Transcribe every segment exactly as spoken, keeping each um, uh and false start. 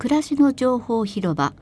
暮らしの情報広場。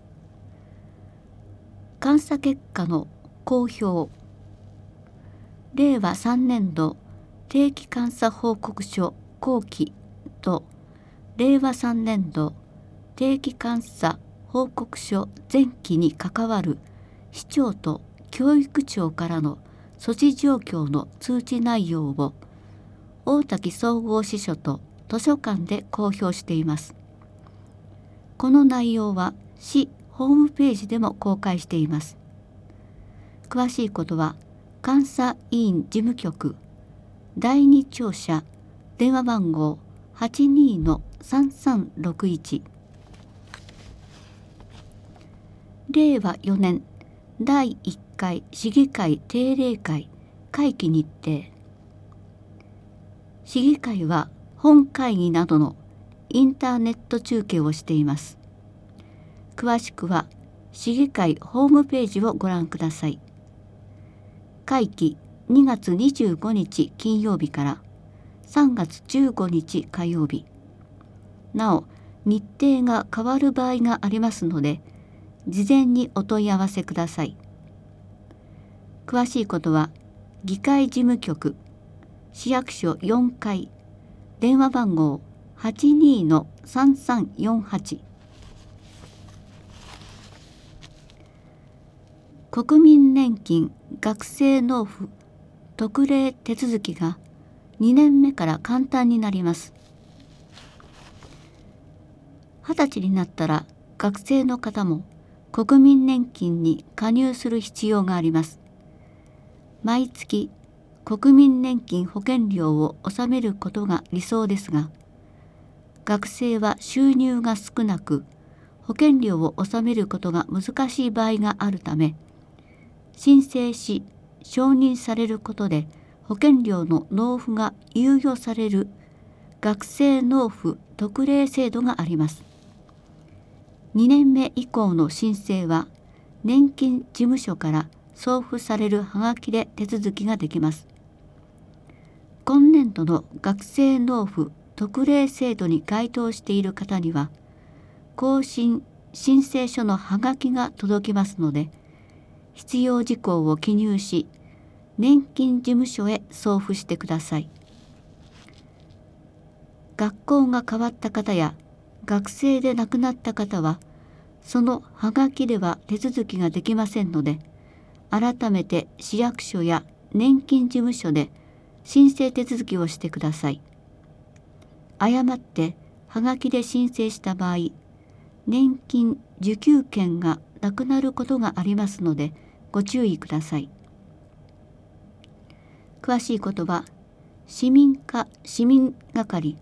監査結果の公表。れいわさんねんど定期監査報告書後期とれいわさんねんど定期監査報告書前期に関わる市長と教育庁からの措置状況の通知内容を大滝総合支所と図書館で公表しています。この内容は市ホームページでも公開しています。詳しいことは監査委員事務局だいに庁舎電話番号 はちにーのさんさんろくいち。れいわよねんだいいっかい市議会定例会会期日程。市議会は本会議などのインターネット中継をしています。詳しくは市議会ホームページをご覧ください。会期にがつにじゅうごにち金曜日からさんがつじゅうごにち火曜日。なお、日程が変わる場合がありますので、事前にお問い合わせください。詳しいことは議会事務局市役所よんかい電話番号 はちにーのさんさんよんはち。国民年金学生納付特例手続きがにねんめから簡単になります。はたちになったら学生の方も国民年金に加入する必要があります。毎月国民年金保険料を納めることが理想ですが、学生は収入が少なく保険料を納めることが難しい場合があるため、申請し承認されることで保険料の納付が猶予される学生納付特例制度があります。にねんめ以降の申請は年金事務所から送付されるはがきで手続きができます。今年度の学生納付特例制度に該当している方には更新申請書のはがきが届きますので、必要事項を記入し年金事務所へ送付してください。学校が変わった方や学生で亡くなった方はそのはがきでは手続きができませんので、改めて市役所や年金事務所で申請手続きをしてください。誤ってはがきで申請した場合、年金受給権がなくなることがありますのでご注意ください。詳しいことは市民課市民係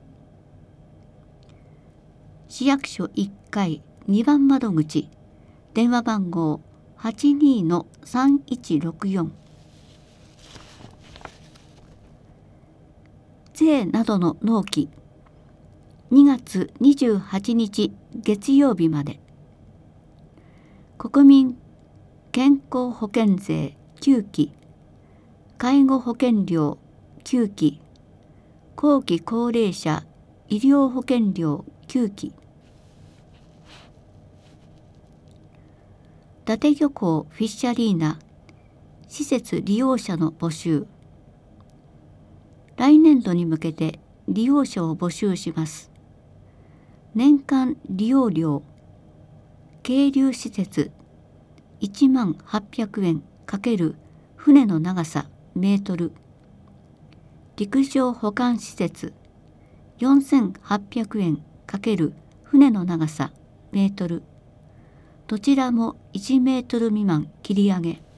市役所いっかいにばん窓口電話番号 はちにーのさんいちろくよん。税などの納期にがつにじゅうはちにち月曜日まで。国民健康保険税きゅうき、介護保険料きゅうき、後期高齢者医療保険料きゅうき。伊達漁港フィッシャリーナ施設利用者の募集。来年度に向けて利用者を募集します。年間利用料係留施設いちまんはっぴゃくえん×船の長さメートル、陸上保管施設よんせんはっぴゃくえん×船の長さメートル、どちらもいちメートル未満切り上げ。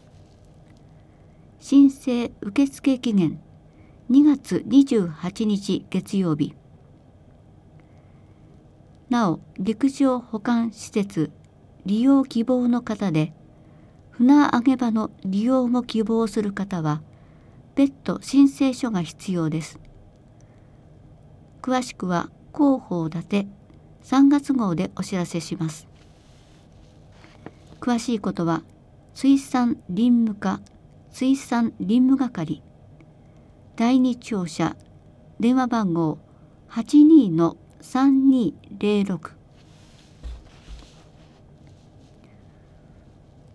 申請受付期限にがつにじゅうはちにち月曜日。なお、陸上保管施設利用希望の方で船揚げ場の利用も希望する方は別途申請書が必要です。詳しくは広報立てさんがつ号でお知らせします。詳しいことは水産林務課水産林務係だいに庁舎電話番号 はちにーのさんにーぜろろく。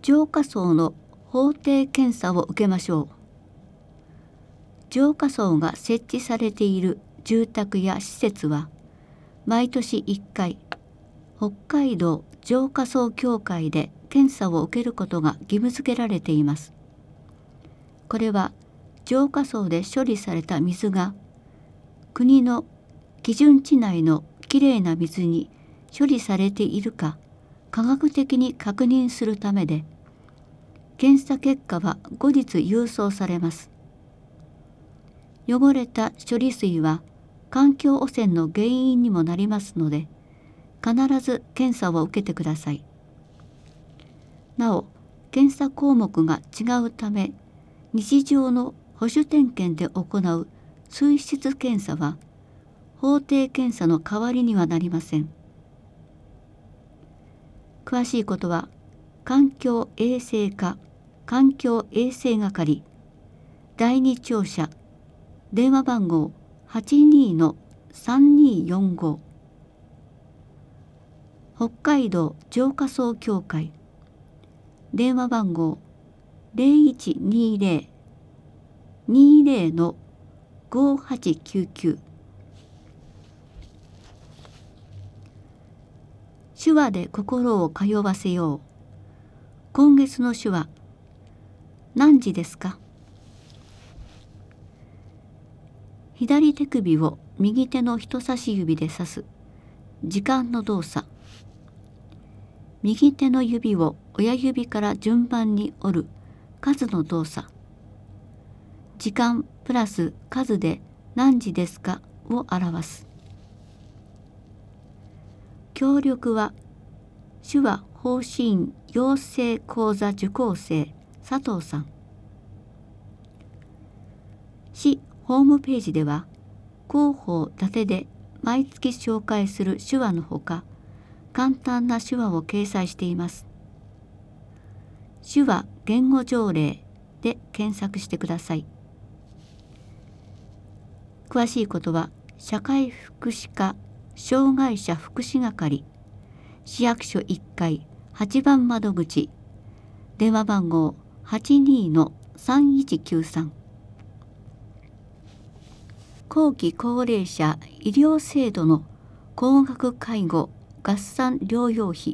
浄化層の法定検査を受けましょう。浄化層が設置されている住宅や施設は毎年いっかい北海道浄化層協会で検査を受けることが義務付けられています。これは浄化層で処理された水が国の基準値内のきれいな水に処理されているか科学的に確認するためで、検査結果は後日郵送されます。汚れた処理水は環境汚染の原因にもなりますので、必ず検査を受けてください。なお、検査項目が違うため、日常の保守点検で行う水質検査は法定検査の代わりにはなりません。詳しいことは環境衛生課環境衛生係だいに庁舎電話番号 はちにーのさんにーよんご 北海道浄化層協会電話番号 ゼロいちにーゼロ にーゼロ のごーはちきゅうきゅう。手話で心を通わせよう。今月の手話、何時ですか？左手首を右手の人差し指で指す時間の動作。右手の指を親指から順番に折る数の動作。時間プラス数で何時ですかを表す。協力は手話方針養成講座受講生佐藤さん。市ホームページでは広報伊達で毎月紹介する手話のほか、簡単な手話を掲載しています。手話言語条例で検索してください。詳しいことは社会福祉課障害者福祉係市役所いっかいはちばん窓口電話番号 はちにーのさんいちきゅうさん。後期高齢者医療制度の高額介護合算療養費。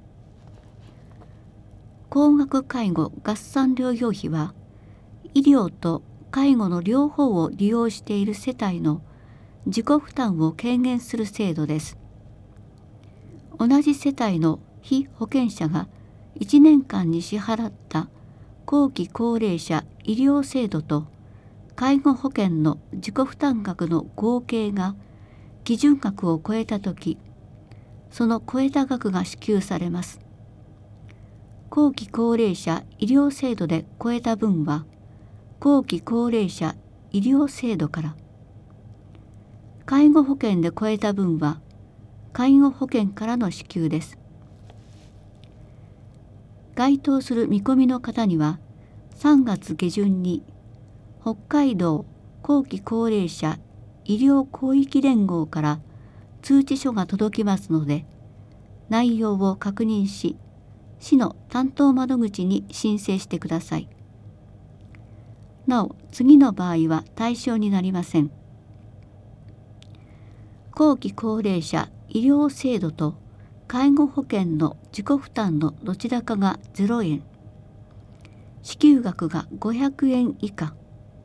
高額介護合算療養費は医療と介護の両方を利用している世帯の自己負担を軽減する制度です。同じ世帯の被保険者がいちねんかんに支払った後期高齢者医療制度と介護保険の自己負担額の合計が基準額を超えたとき、その超えた額が支給されます。後期高齢者医療制度で超えた分は後期高齢者医療制度から、介護保険で超えた分は介護保険からの支給です。該当する見込みの方にはさんがつ下旬に北海道後期高齢者医療広域連合から通知書が届きますので、内容を確認し、市の担当窓口に申請してください。なお、次の場合は対象になりません。後期高齢者医療制度と介護保険の自己負担のどちらかがゼロえん、支給額がごひゃくえん以下。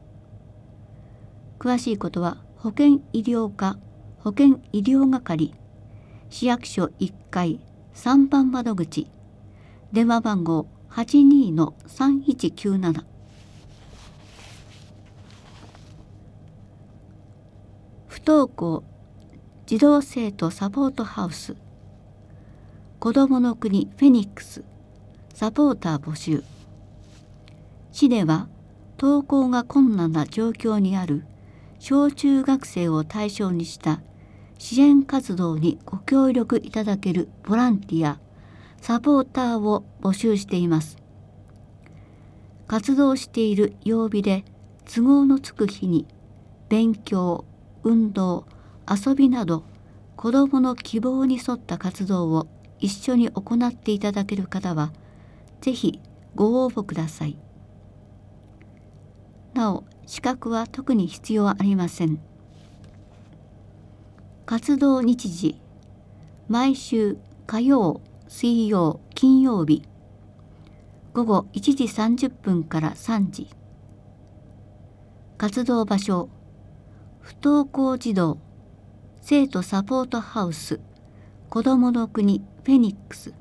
詳しいことは保険医療課保険医療係市役所いっかいさんばん窓口電話番号 はちにーのさんいちきゅうなな。不登校児童生徒サポートハウス子どもの国フェニックスサポーター募集。市では登校が困難な状況にある小中学生を対象にした支援活動にご協力いただけるボランティアサポーターを募集しています。活動している曜日で都合のつく日に勉強、運動、遊びなど子どもの希望に沿った活動を一緒に行っていただける方は、ぜひご応募ください。なお、資格は特に必要ありません。活動日時、毎週火曜、水曜、金曜日、午後いちじさんじゅっぷんからさんじ。活動場所、不登校児童生徒サポートハウス子どもの国フェニックス、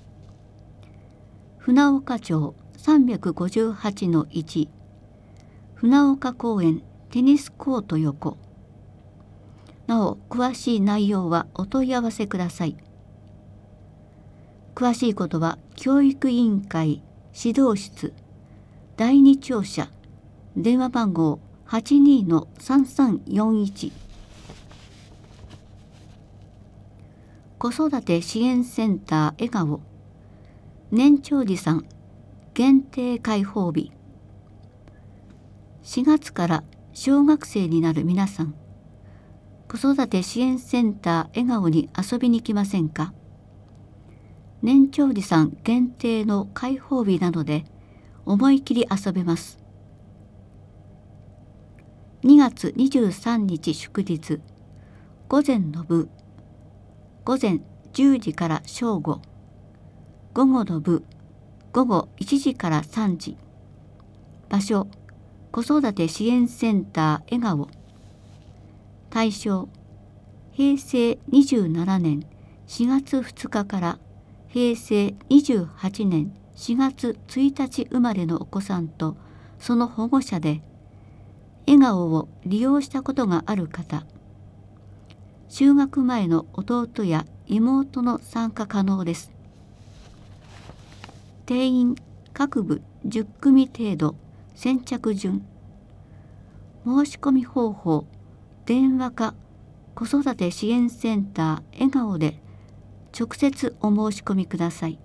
船岡町 さんびゃくごじゅうはちのいち 船岡公園テニスコート横。なお、詳しい内容はお問い合わせください。詳しいことは教育委員会指導室だいに庁舎電話番号 はちにーのさんさんよんいち。子育て支援センター笑顔年長児さん限定開放日。しがつから小学生になる皆さん、子育て支援センター笑顔に遊びに来ませんか。年長児さん限定の開放日なので思い切り遊べます。にがつにじゅうさんにち祝日、午前の部、午前じゅうじから正午、午後の部、午後いちじからさんじ。場所、子育て支援センター笑顔。対象、へいせいにじゅうななねんしがつふつかからへいせいにじゅうはちねんしがつついたち生まれのお子さんとその保護者で、笑顔を利用したことがある方、就学前の弟や妹の参加可能です。定員各部じゅっくみ程度、先着順。申し込み方法、電話か子育て支援センター笑顔で直接お申し込みください。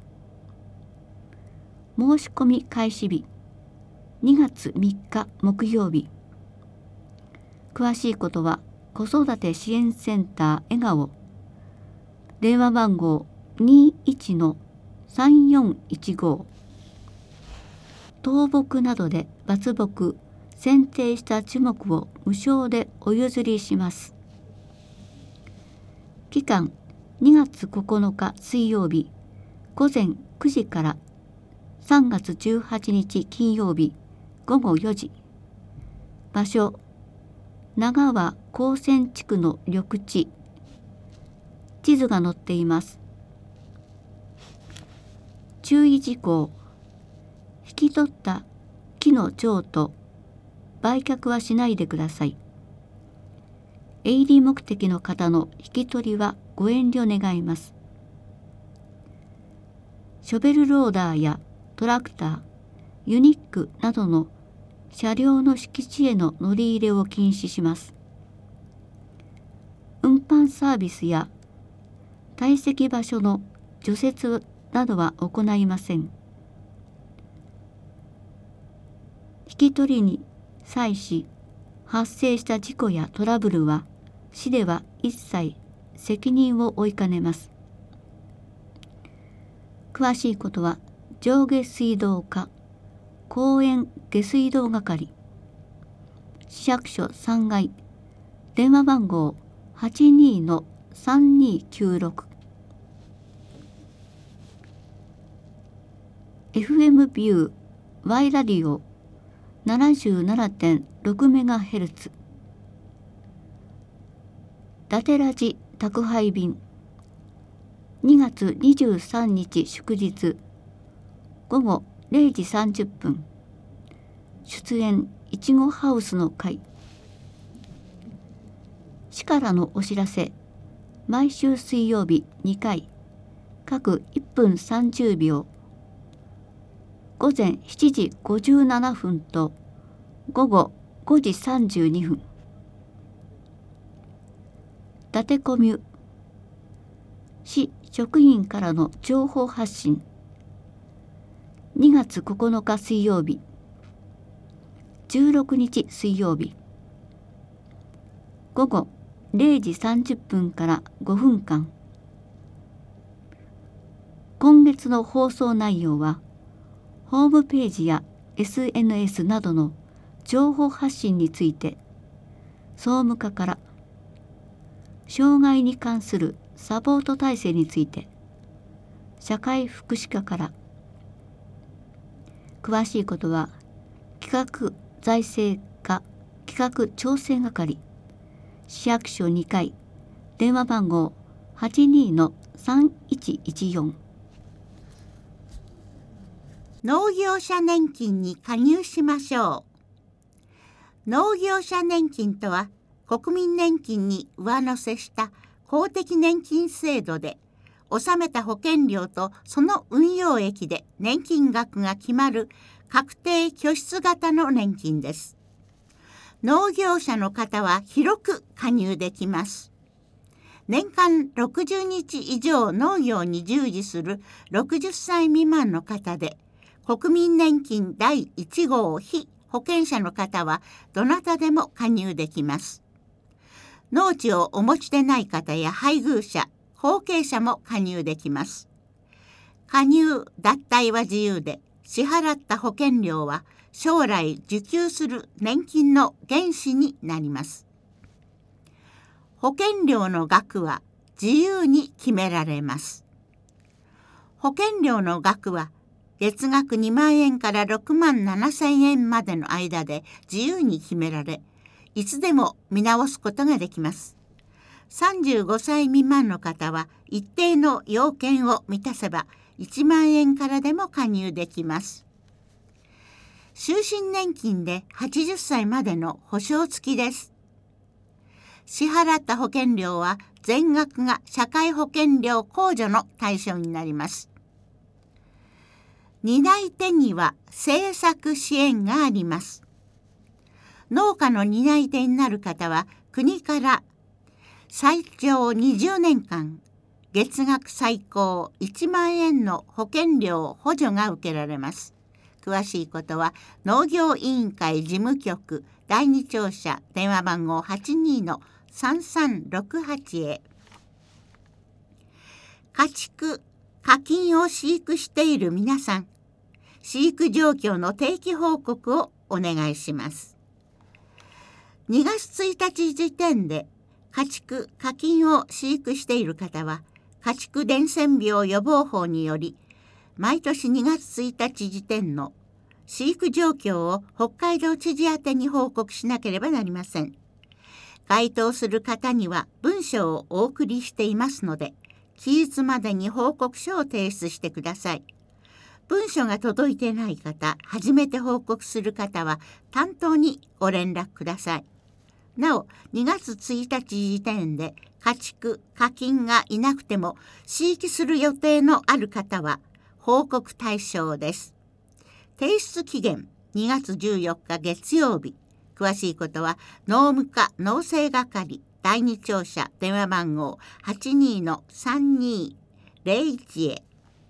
申し込み開始日、にがつみっか木曜日。詳しいことは子育て支援センター笑顔、電話番号 にいちのさんよんいちご。倒木などで伐木、剪定した樹木を無償でお譲りします。期間にがつここのか水曜日午前くじからさんがつじゅうはちにち金曜日ごごよじ。場所、長和高専地区の緑地。地図が載っています。注意事項、引き取った木の譲渡、売却はしないでください。営利目的の方の引き取りはご遠慮願います。ショベルローダーやトラクター、ユニックなどの車両の敷地への乗り入れを禁止します。運搬サービスや堆積場所の除雪などは行いません。引き取りに際し発生した事故やトラブルは市では一切責任を負いかねます。詳しいことは上下水道課公園下水道係市役所さんがい、電話番号 はちにーのさんにーきゅうろく。 エフエム ビュー Y ラディオ ななじゅうななてんろくメガヘルツ。ダテラジ宅配便にがつにじゅうさんにち祝日ごごれいじさんじゅっぷん。出演いちごハウスの会。市からのお知らせ、毎週水曜日にかい、各いっぷんさんじゅうびょう。午前しちじごじゅうななふんと午後ごじさんじゅうにふん。伊達コミュ、市職員からの情報発信。にがつここのか水曜日、じゅうろくにち水曜日、午後れいじさんじゅっぷんからごふんかん。今月の放送内容は、 ホームページや エスエヌエス などの情報発信について、総務課から障害に関するサポート体制について、社会福祉課から、詳しいことは企画財政課企画調整係、市役所にかい、電話番号 はちにーのさんいちいちよん。 農業者年金に加入しましょう。農業者年金とは、国民年金に上乗せした公的年金制度で、納めた保険料とその運用益で年金額が決まる確定拠出型の年金です。農業者の方は広く加入できます。年間ろくじゅうにち以上農業に従事するろくじゅっさい未満の方で、国民年金だいいちごう被保険者の方はどなたでも加入できます。農地をお持ちでない方や配偶者、後継者も加入できます。加入・脱退は自由で、支払った保険料は将来受給する年金の原資になります。保険料の額は自由に決められます。保険料の額は月額にまんえんからろくまんななせんえんまでの間で自由に決められ、いつでも見直すことができます。さんじゅうごさい未満の方は一定の要件を満たせばいちまんえんからでも加入できます。終身年金ではちじゅっさいまでの保証付きです。支払った保険料は全額が社会保険料控除の対象になります。担い手には政策支援があります。農家の担い手になる方は国から最長にじゅうねんかん、月額最高いちまんえんの保険料補助が受けられます。詳しいことは農業委員会事務局だいに庁舎電話番号 はちにーのさんさんろくはち へ。家畜・家禽を飼育している皆さん、飼育状況の定期報告をお願いします。にがつついたち時点で家畜・家禽を飼育している方は、家畜伝染病予防法により、毎年にがつついたち時点の飼育状況を北海道知事宛てに報告しなければなりません。該当する方には文書をお送りしていますので、期日までに報告書を提出してください。文書が届いてない方、初めて報告する方は担当にご連絡ください。なお、にがつついたち時点で家畜・家禽がいなくても飼育する予定のある方は報告対象です。提出期限にがつじゅうよっか月曜日。詳しいことは農務課農政係だいに庁舎電話番号 はちにーのさんにーぜろいち へ。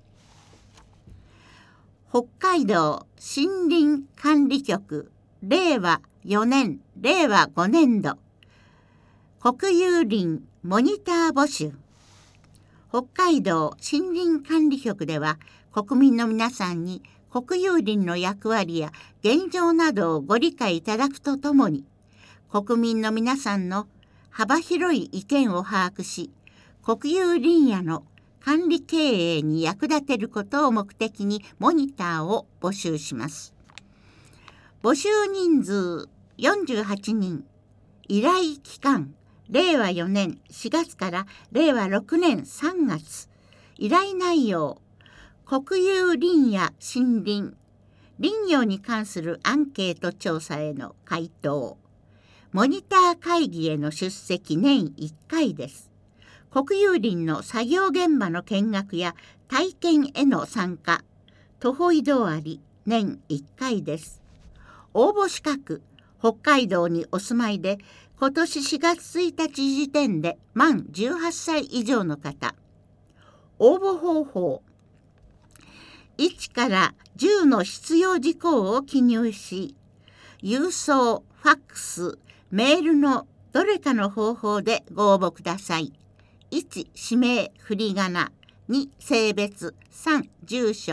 北海道森林管理局れいわよねんれいわごねんど国有林モニター募集。北海道森林管理局では国民の皆さんに国有林の役割や現状などをご理解いただくとともに、国民の皆さんの幅広い意見を把握し、国有林野の管理経営に役立てることを目的にモニターを募集します。募集人数よんじゅうはちにん、依頼期間れいわよねんしがつかられいわろくねんさんがつ、依頼内容国有林や森林、林業に関するアンケート調査への回答、モニター会議への出席年いっかいです。国有林の作業現場の見学や体験への参加、徒歩移動あり年いっかいです。応募資格、北海道にお住まいで今年しがつついたち時点で満じゅうはっさい以上の方。応募方法、いちからじゅうの必要事項を記入し、郵送、ファックス、メールのどれかの方法でご応募ください。いち、氏名、振り仮名。に、性別。さん、住所。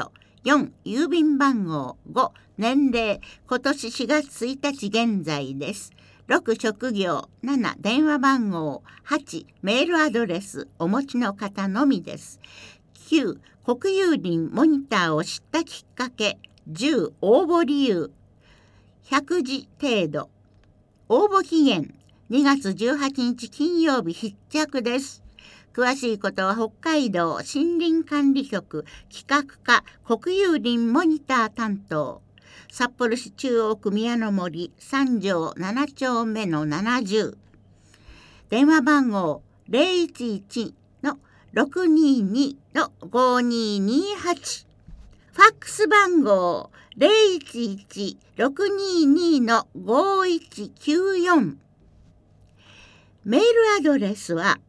よん、郵便番号。ご、年齢。今年しがつついたち現在です。ろく、職業。なな、電話番号。はち、メールアドレスお持ちの方のみです。きゅう、国有林モニターを知ったきっかけ。じゅう、応募理由。ひゃくじ程度。応募期限にがつじゅうはちにち金曜日必着です。詳しいことは北海道森林管理局企画課国有林モニター担当、札幌市中央区宮の森さん条なな丁目のななじゅう、電話番号 ゼロいちいち のろくにに のごににはち、ファックス番号 ゼロいちいち ろくにに のごいちきゅうよん、メールアドレスは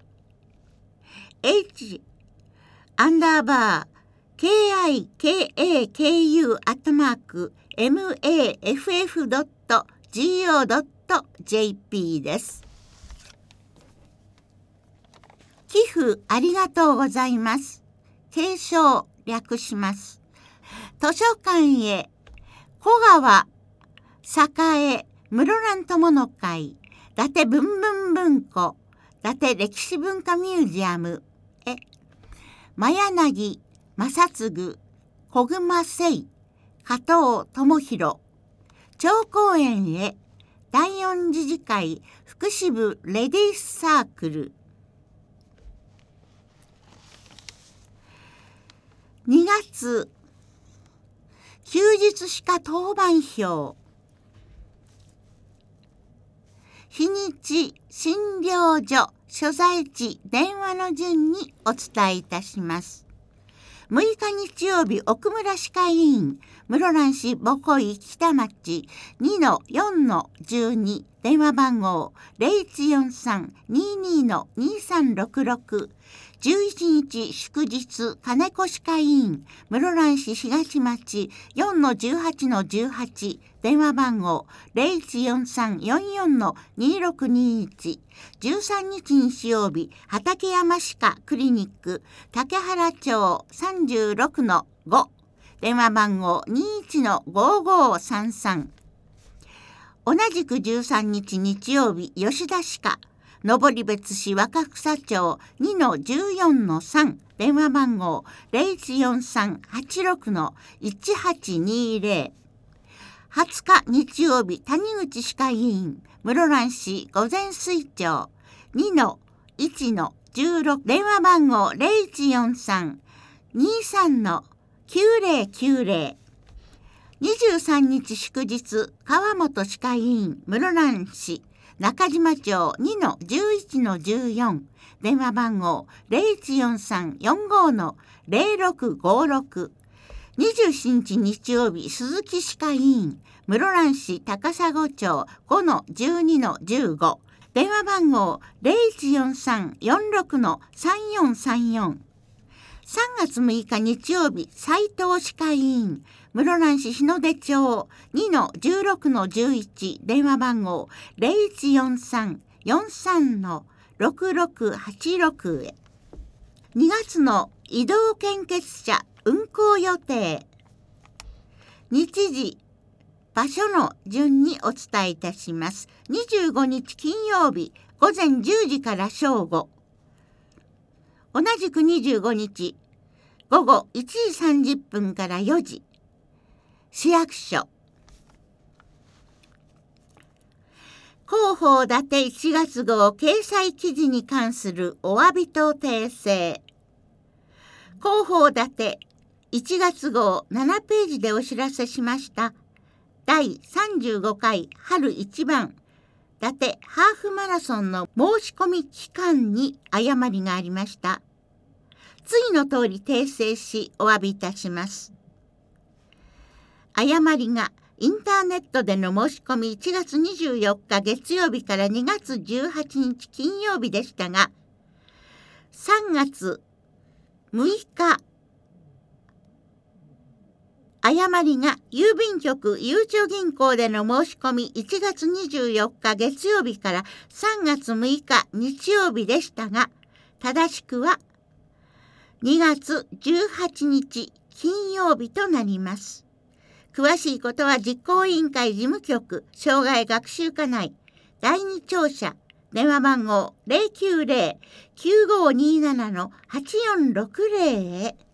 h アンダーバー kikaku アットマーク maff.go.jp です。寄付ありがとうございます。継承略します。図書館へ小川栄室蘭友の会伊達ぶんぶん文庫伊達歴史文化ミュージアムへ真柳正次小熊聖加藤智弘長公園へ第四次次会福祉部レディースサークルにがつ休日歯科当番表日にち診療所所在地電話の順にお伝えいたします。むいか日曜日奥村歯科医院室蘭市母恋北町 にのよんのじゅうに 電話番号 ゼロいちよんさん ににのにさんろくろく、じゅういちにち祝日金子歯科医院室蘭市東町 よんのじゅうはちのじゅうはち、電話番号 ゼロいちよんさんよんよんのにろくにいち、じゅうさんにち日曜日畠山歯科クリニック竹原町 さんじゅうろくのご、電話番号 にいちのごごさんさん、同じくじゅうさんにち日曜日吉田歯科登別市若草町 にのじゅうよんのさん、電話番号 ゼロいちよんさんはちろくのいちはちにゼロ、はつか日曜日谷口歯科医院室蘭市御前水町 にのいちのじゅうろく、電話番号 ゼロいちよんさん にさんのきゅうぜろきゅうぜろ、にじゅうさんにち祝日川本歯科医院室蘭市中島町 にのじゅういちのじゅうよん、電話番号 ゼロいちよんさんよんごのゼロろくごろく、にじゅうしちにち日曜日鈴木歯科医院室蘭市高砂町 ごのじゅうにのじゅうご、電話番号 ゼロいちよんさんよんろくのさんよんさんよん、さんがつむいか日曜日斉藤歯科医院室蘭市日の出町 にのじゅうろくのじゅういち、電話番号 ゼロいちよんさんよんさんのろくろくはちろく へ。にがつの移動献血車運行予定、日時場所の順にお伝えいたします。にじゅうごにち金曜日ごぜんじゅうじから正午、同じくにじゅうごにちごごいちじさんじゅっぷんからよじ、市役所広報伊達いちがつ号掲載記事に関するお詫びと訂正。広報伊達いちがつ号ななページでお知らせしましただいさんじゅうごかい春一番伊達ハーフマラソンの申し込み期間に誤りがありました。次の通り訂正しお詫びいたします。誤りがインターネットでの申し込みいちがつにじゅうよっか月曜日からにがつじゅうはちにち金曜日でしたが、さんがつむいか誤りが郵便局ゆうちょ銀行での申し込みいちがつにじゅうよっか月曜日からさんがつむいか日曜日でしたが、正しくはにがつじゅうはちにち金曜日となります。詳しいことは実行委員会事務局生涯学習課内だいに庁舎電話番号 ゼロきゅうゼロ きゅうごにーなな はちよんろくゼロ へ。